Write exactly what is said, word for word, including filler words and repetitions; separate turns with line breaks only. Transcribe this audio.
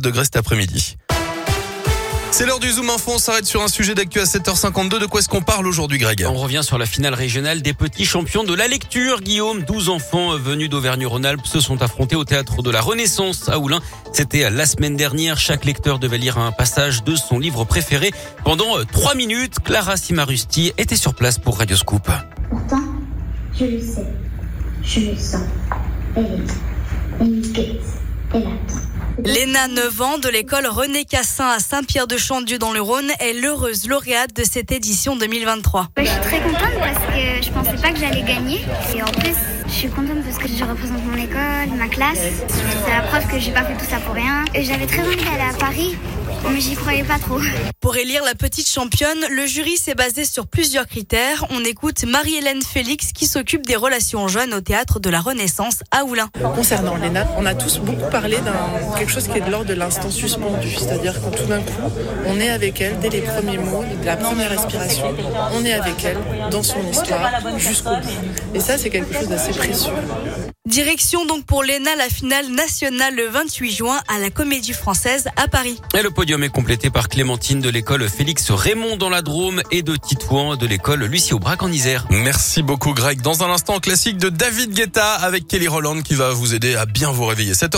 degrés cet après-midi. C'est l'heure du Zoom Info, on s'arrête sur un sujet d'actu à sept heures cinquante-deux. De quoi est-ce qu'on parle aujourd'hui, Greg ?
On revient sur la finale régionale des petits champions de la lecture. Guillaume, douze enfants venus d'Auvergne-Rhône-Alpes se sont affrontés au théâtre de la Renaissance à Oulin. C'était la semaine dernière. Chaque lecteur devait lire un passage de son livre préféré pendant trois minutes. Clara Simarusti était sur place pour Radio Scoop.
Pourtant, je le sais, je le sens. Elle est là, elle me guette, elle attend.
Léna, neuf ans, de l'école René Cassin à Saint-Pierre-de-Chandieu dans le Rhône, est l'heureuse lauréate de cette édition deux mille vingt-trois.
Je suis très contente parce que je pensais pas que j'allais gagner. Et en plus, je suis contente parce que je représente mon école, ma classe. C'est la preuve que j'ai pas fait tout ça pour rien. Et j'avais très envie d'aller à Paris, mais j'y croyais pas trop.
Pour élire la petite championne, le jury s'est basé sur plusieurs critères. On écoute Marie-Hélène Félix qui s'occupe des relations jeunes au théâtre de la Renaissance à Oulin.
Concernant Léna, on a tous beaucoup parlé d'un quelque chose qui est de l'ordre de l'instant suspendu, c'est-à-dire que tout d'un coup, on est avec elle dès les premiers mots, de la première respiration, on est avec elle dans son histoire jusqu'au bout. Et ça, c'est quelque chose d'assez précieux.
Direction donc pour Léna, la finale nationale le vingt-huit juin à la Comédie Française à Paris.
Et le podium est complété par Clémentine de l'école Félix Raymond dans la Drôme et de Titouan de l'école Lucie Aubrac en Isère.
Merci beaucoup, Greg. Dans un instant, classique de David Guetta avec Kelly Rowland qui va vous aider à bien vous réveiller. sept heures